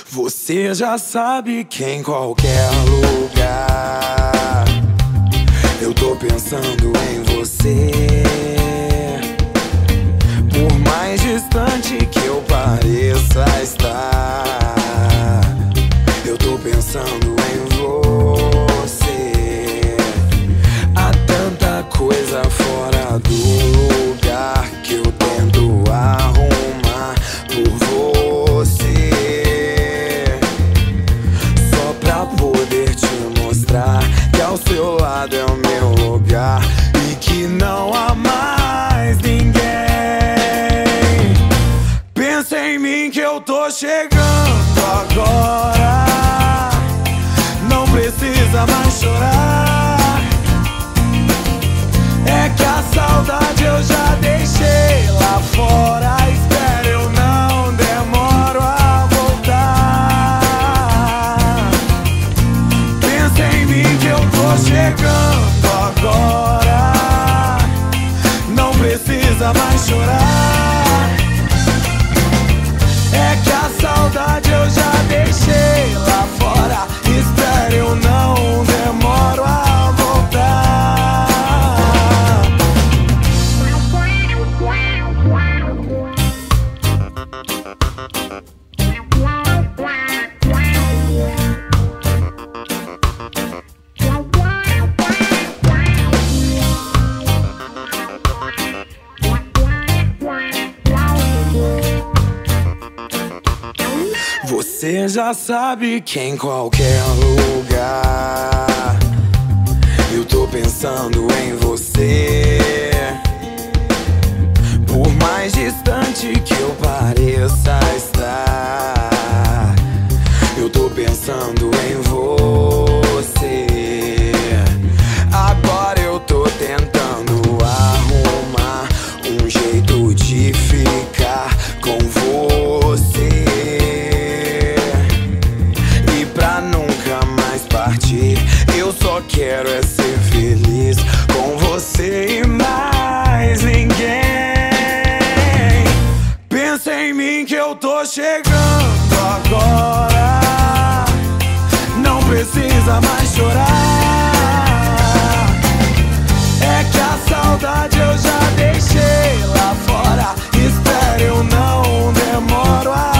Você já sabe que em qualquer lugar eu tô pensando em você. Por mais distante que eu pareça estar, eu tô pensando em você. Há tanta coisa fora do lugar que eu tento arrumar por você, só pra poder te mostrar que ao seu lado é o meu lugar e que não há mais ninguém. Pensa em mim que eu tô chegando agora, não precisa mais chorar. É que a saudade eu já deixei lá fora. Espera, eu não demoro a voltar. Pensa em mim que eu tô chegando agora, não precisa mais chorar. É que a saudade eu já deixei lá fora. Espera, eu não demoro a voltar. Você já sabe que em qualquer lugar eu tô pensando em você. Por mais distante que eu pareça estar, eu tô pensando em você. Agora eu tô tentando arrumar um jeito de ficar com você, eu só quero é ser feliz com você e mais ninguém. Pensa em mim que eu tô chegando agora, não precisa mais chorar. É que a saudade eu já deixei lá fora. Espera, eu não demoro a